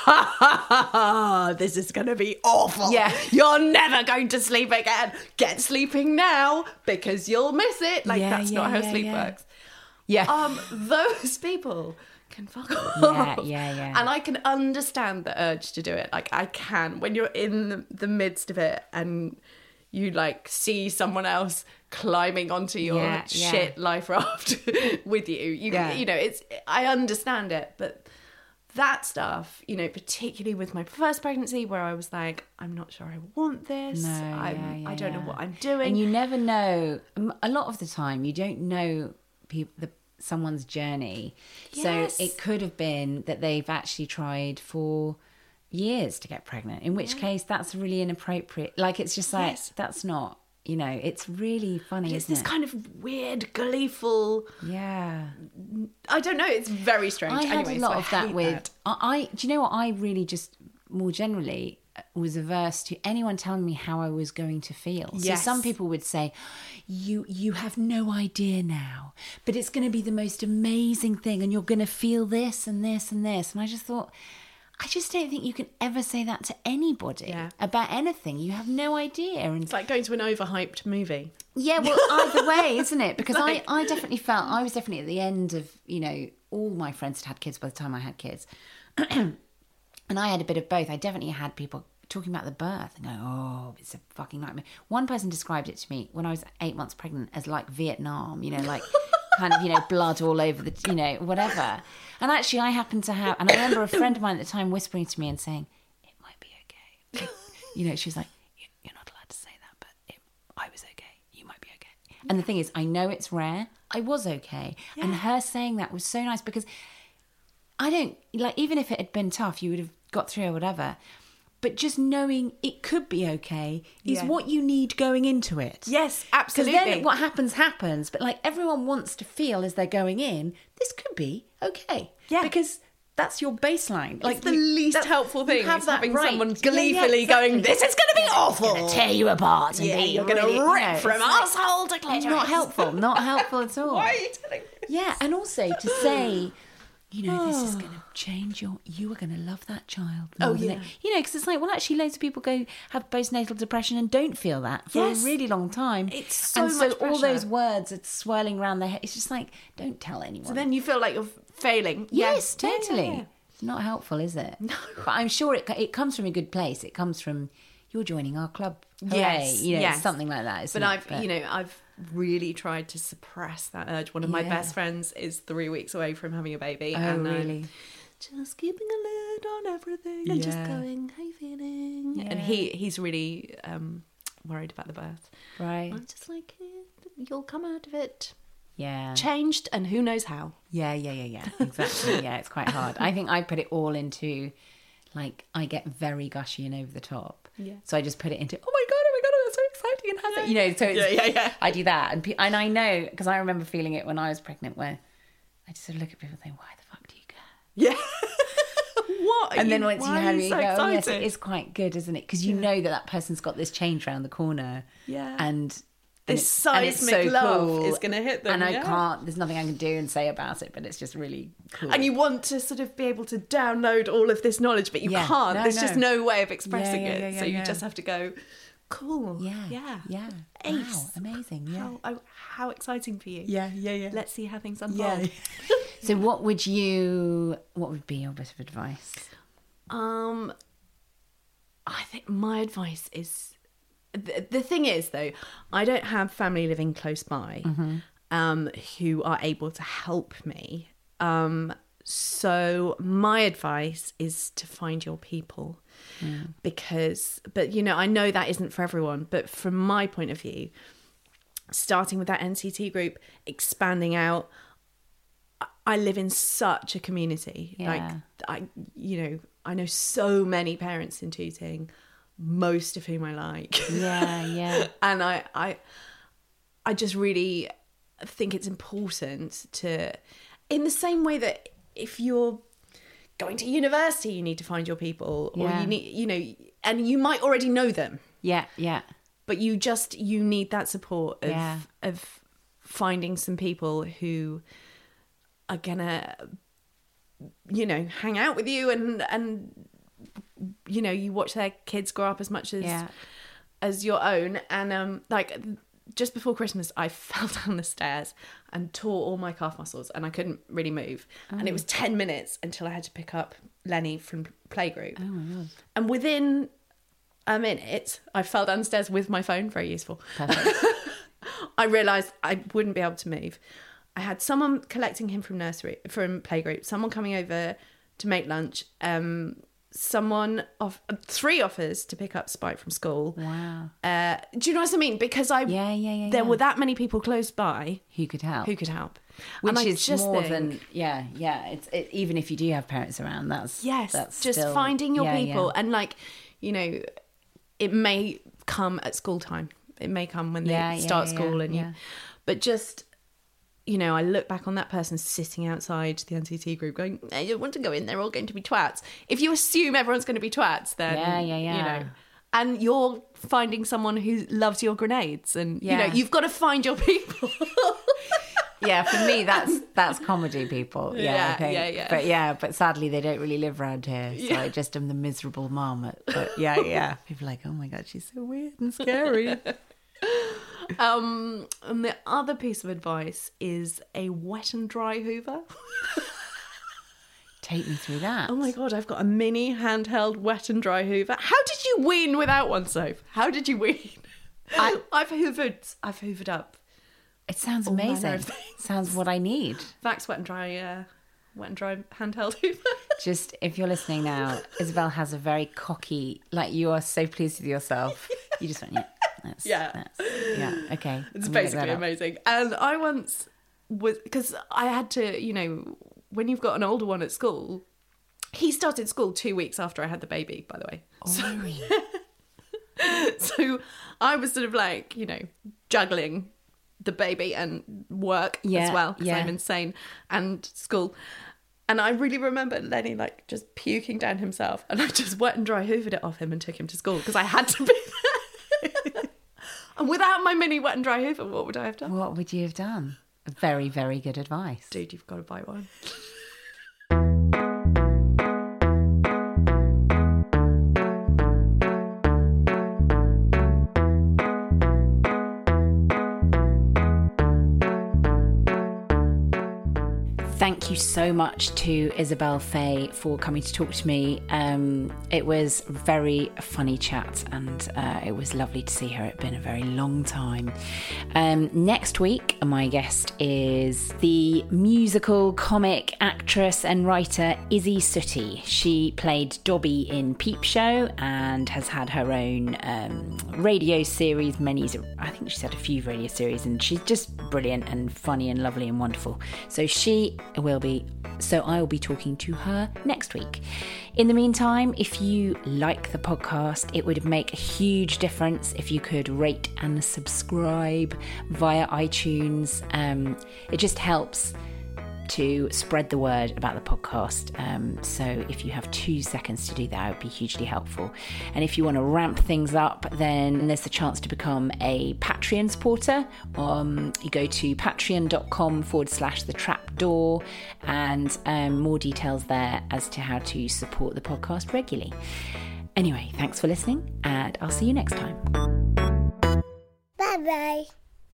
this is going to be awful. Yeah. You're never going to sleep again. Get sleeping now because you'll miss it. Like, that's not how sleep works. Yeah. Those people can fuck off. Yeah. And I can understand the urge to do it. Like, I can. When you're in the midst of it and you, like, see someone else climbing onto your shit life raft with you. You know, I understand it, but that stuff, you know, particularly with my first pregnancy where I was like, I'm not sure I want this. I don't know what I'm doing. And you never know. A lot of the time, you don't know someone's journey. Yes. So it could have been that they've actually tried for years to get pregnant, in which case that's really inappropriate. Like, it's just like, that's not, you know, it's really funny, It's isn't this it? kind of weird, gleeful... Yeah. I don't know, it's very strange. I had Anyway, a lot so of that hate with... do you know what? I really just, more generally, was averse to anyone telling me how I was going to feel. Yes. So some people would say, you have no idea now, but it's going to be the most amazing thing and you're going to feel this and this and this. And I just thought... I just don't think you can ever say that to anybody about anything. You have no idea. And It's like going to an overhyped movie. yeah, well, either way, isn't it? Because I definitely felt, I was definitely at the end of, you know, all my friends had kids by the time I had kids. And I had a bit of both. I definitely had people talking about the birth and going, oh, it's a fucking nightmare. One person described it to me when I was 8 months pregnant as like Vietnam, you know, like kind of, you know, blood all over the, you know, whatever. And actually I happened to have, and I remember a friend of mine at the time whispering to me and saying, it might be okay. You know, she was like, you're not allowed to say that, but I was okay. You might be okay. And the thing is, I know it's rare. I was okay. Yeah. And her saying that was so nice because I don't, like, even if it had been tough, you would have got through or whatever. But just knowing it could be okay is what you need going into it. Yes, absolutely. Because then what happens. But like everyone wants to feel as they're going in, this could be okay. Yeah. Because that's your baseline. Like the least helpful thing have is that having right. someone Yeah, gleefully exactly. going, this is going to be awful. Going to tear you apart. And you're going to rip from arsehole to clitoris. Not helpful. Not helpful at all. Why are you telling me this? Yeah, and also to say... You know, this is going to change you are going to love that child. More than it. You know, because it's like, well, actually, loads of people go have postnatal depression and don't feel that for a really long time. It's so and much so all pressure. those words are swirling around their head. It's just like, don't tell anyone. So then you feel like you're failing. Yes, totally. Yeah. It's not helpful, is it? No. But I'm sure it comes from a good place. It comes from you're joining our club. Hooray. Yes, You know, yes. something like that. Isn't But it? I've really tried to suppress that urge. One of my Yeah. best friends is 3 weeks away from having a baby. Oh, and really? just keeping a lid on everything and just Yeah. going, how you feeling? Yeah. And he's really worried about the birth. Right. I'm just like, you'll come out of it Yeah. changed, and who knows how. Yeah. Exactly. Yeah, it's quite hard. I think I put it all into, like, I get very gushy and over the top. Yeah. So I just put it into, oh my god, that's so exciting, and has it, you know? So it's, Yeah. I do that, and I know, because I remember feeling it when I was pregnant, where I just sort of look at people and think, why the fuck do you care? Yeah. What? And then once you have it, you so go, oh, yes, excited? it is quite good, isn't it? Because you know that person's got this change around the corner. Yeah. And This and it's seismic love is gonna hit them, And I yeah. can't, there's nothing I can do and say about it, but it's just really cool. And you want to sort of be able to download all of this knowledge, but you Yeah. can't. No, There's no. just no way of expressing Yeah, it. So you yeah. just have to go, cool. Yeah. Yeah. Wow, Ace. amazing. Yeah. How exciting for you. Yeah. Let's see how things unfold. So what would be your bit of advice? I think my advice is the thing is, though, I don't have family living close by who are able to help me. So my advice is to find your people but you know, I know that isn't for everyone, but from my point of view, starting with that NCT group, expanding out, I live in such a community. Yeah. Like I know so many parents in Tooting, most of whom I like. Yeah. And I just really think it's important to, in the same way that if you're going to university, you need to find your people, or Yeah. you need, and you might already know them, Yeah. but you need that support of, Yeah. of finding some people who are gonna, hang out with you and you watch their kids grow up as much as your own. And like just before Christmas, I fell down the stairs and tore all my calf muscles, and I couldn't really move. And it was 10 minutes until I had to pick up Lenny from playgroup. Oh my god. And within a minute, I fell downstairs with my phone, very useful. Perfect. I realised I wouldn't be able to move. I had someone collecting him from playgroup, someone coming over to make lunch, three offers to pick up Spike from school. Wow. Do you know what I mean? Because there were that many people close by Who could help? And Which I is just more think, than It's even if you do have parents around, that's just still, finding your people. Yeah. And like, it may come at school time. It may come when they start school, but just, I look back on that person sitting outside the NCT group going, I don't want to go in, they're all going to be twats. If you assume everyone's going to be twats, then and you're finding someone who loves your grenades, and you've got to find your people. Yeah, for me that's comedy people. Yeah, I think. yeah. But sadly they don't really live around here. So I just am the miserable marmot. But yeah. People are like, oh my god, she's so weird and scary. And the other piece of advice is a wet and dry Hoover. Take me through that. Oh my god, I've got a mini handheld wet and dry Hoover. How did you wean without one, Soph? How did you wean? I've hoovered up. It sounds manner amazing. of things. Sounds what I need. Vax wet and dry handheld Hoover. Just if you're listening now, Isabel has a very cocky, like you are so pleased with yourself. You just went, okay. It's I'm gonna look basically that up. amazing. And I once was, because I had to, when you've got an older one at school, he started school 2 weeks after I had the baby, by the way. So I was sort of like, juggling the baby and work as well, because I'm insane, and school. And I really remember Lenny like just puking down himself, and I just wet and dry hoovered it off him and took him to school because I had to be there. And without my mini wet and dry hoover, what would I have done? What would you have done? Very, very good advice. Dude, you've got to buy one. Thank you so much to Isabel Faye for coming to talk to me. It was a very funny chat, and it was lovely to see her. It's been a very long time. Next week, my guest is the musical, comic, actress and writer Izzy Sooty. She played Dobby in Peep Show and has had her own radio series, I think she's had a few radio series, and she's just brilliant and funny and lovely and wonderful. So I will be talking to her next week. In the meantime, if you like the podcast, it would make a huge difference if you could rate and subscribe via iTunes. It just helps to spread the word about the podcast. So if you have 2 seconds to do that, it would be hugely helpful. And if you want to ramp things up, then there's the chance to become a Patreon supporter. You go to patreon.com/thetrapdoor, and more details there as to how to support the podcast regularly. Anyway, thanks for listening, and I'll see you next time. Bye-bye.